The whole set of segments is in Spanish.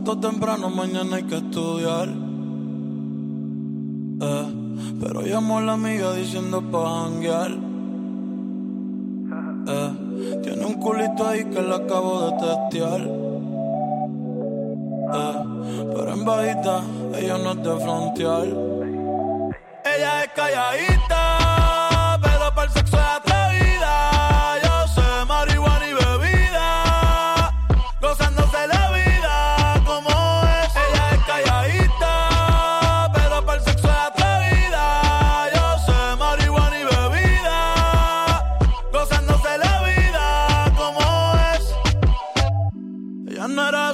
acuesto temprano, mañana hay que estudiar. Pero llamó a la amiga diciendo pa' janguear. Tiene un culito ahí que le acabo de testear. Pero en bajita, ella no es de frontear. Ella es calladita, pero para el sexo es atrevida. Yo sé marihuana y bebida, gozándose la vida como es. Ella es calladita, pero para el sexo es atrevida. Yo sé marihuana y bebida, gozándose la vida como es. Ella no era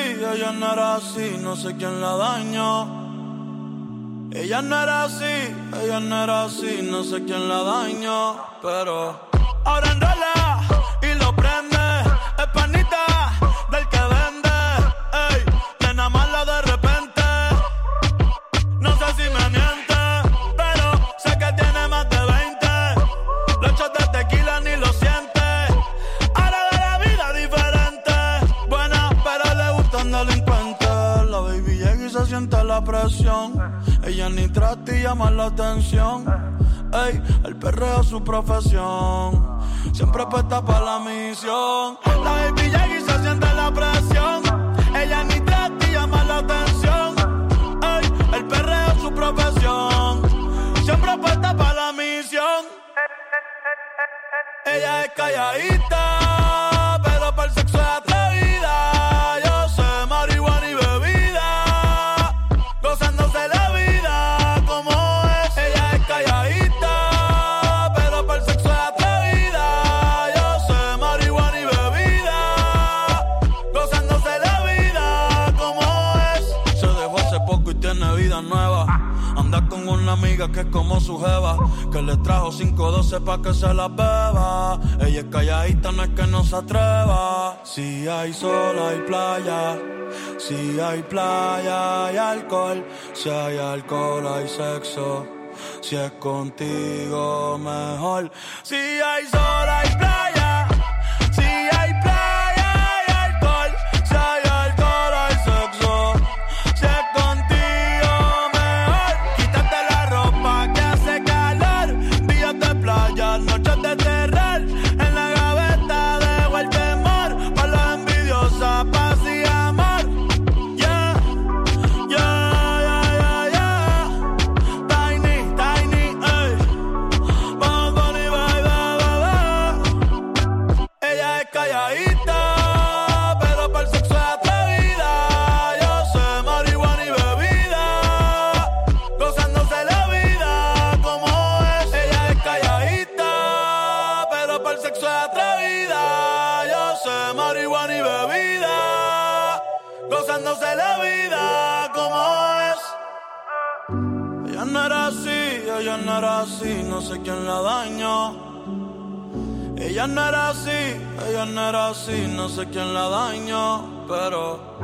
así, no sé quién la dañó. Ella no era así, no sé quién la dañó. Pero ahora enrola y lo prende. Es panita del que vende. Ey, nena mala de repente. No sé si me miente, pero sé que tiene más de 20. Los shots de tequila ni lo siente. Ahora de la vida diferente. Buena, pero le gustan delincuentes. La baby llega y se siente la presión. Ella ni trata y llama la atención. Ey, el perreo es su profesión. Siempre puesta para la misión. La baby llega y se siente la presión. Ella ni trata y llama la atención. Ey, el perreo es su profesión. Siempre puesta para la misión. Ella es calladita, pero para el sexo es atrevida. Yo sé marihuana y bebida, gozándose la vida como es. Ella es calladita, pero para el sexo es atrevida. Yo sé marihuana y bebida, gozándose la vida como es. Se dejó hace poco y tiene vida nueva. Anda con una amiga que es como su jeva, que le trajo 512 pa' que se la beba. Ella es calladita, no es que no se atreva. Si hay sol, hay playa. Si hay playa, hay alcohol. Si hay alcohol, hay sexo. Si es contigo, mejor. Si hay sol, hay playa. Si hay playa, hay alcohol. Si hay alcohol, hay sexo. Si es contigo, mejor. Quítate la ropa que hace calor. Días de playa, noches de terror. En la gaveta dejo el temor. Pa' las envidiosas, paz y amor. Yeah, yeah, yeah, yeah, yeah. Tiny, ey. Vamos, Bunny, bye, bye, bye, bye. Ella es calladita, pero para el sexo es atrevida. Yo sé marihuana y bebida, gozándose la vida como es. Ella es calladita, pero para el sexo es atrevida. Yo sé marihuana y bebida, gozándose la vida como es. Ella no era así, no sé quién la dañó. Ella no era así, no sé quién la dañó, pero